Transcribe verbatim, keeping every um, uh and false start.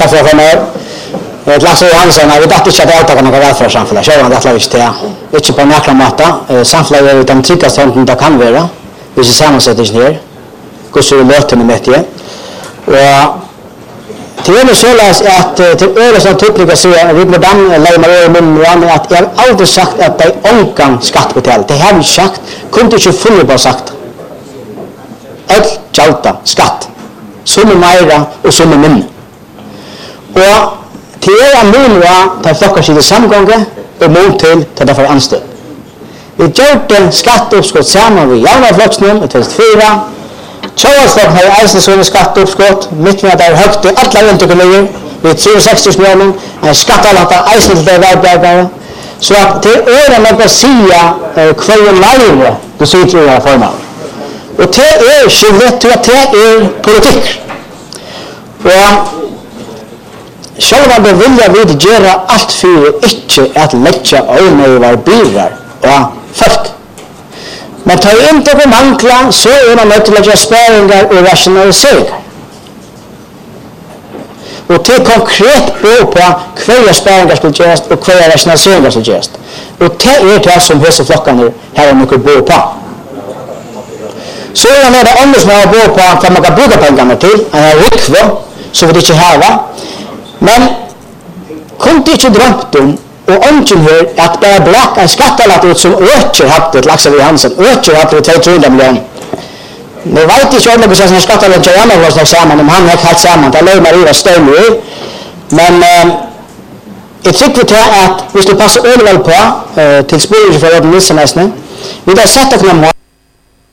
Tack för att jag var med. Lasse Johansson, vi dacht inte att avtaka några välfärdssamfällar. Så det är inte det. Inte på några måta. Samfällar är de tryggaste hånden det kan vara. Hvis vi sammansätter oss ner. Går så löten med det. Och till är det så att till öre som typiska säger att vi med den lämnar över munnen att jag har aldrig sagt att det är omgång skattebetalt. Det har vi sagt. Kunde inte fulla på sagt. Ett tjalta skatt. Som är mera och som är minne. Och till er mun var att flocka sig i samgången och mot till till därför anstöd. Vi gjorde skatteuppskott samman med Javna Flocksnum i tjugohundrafyra. Tjålsflock har eisen sådana skatteuppskott. Mitt med att det är högt i alla räntekommuner. Vid trehundrasextio miljoner. En skattalatta eisen till det vägbergare. Så att till ören man kan säga kvar live du sitter i den här formen. Och det är skiljet till att det är politik. Och själva det vilja vi göra allt för inte att lägga onödiga bilar och folk. Men tar inte på mankla så är man nöjd till att göra späringar och rationaliseringar. Och det är konkret på kvar späringar skulle göras och kvar rationaliseringar skulle göras. Och det är det som hese flockarna här har mycket bo på. Så är det det andra som har bo på att man kan bruka pengarna till. En här rikvå så vi inte har. Men kunde inte drömt om och önsken här att bara blacka en skattalatt ut som ökar hatt ett Lasse Johansson. Ökar hatt ett tvåhundra miljoner. Nu vet inte jag om att skattalatt är annan vad samman om han har kallt samman. Det är Maria Stönner. Men äh, jag tycker till att vi ska passa överväl på äh, till spåret för att missa nästan. Vi har sett att man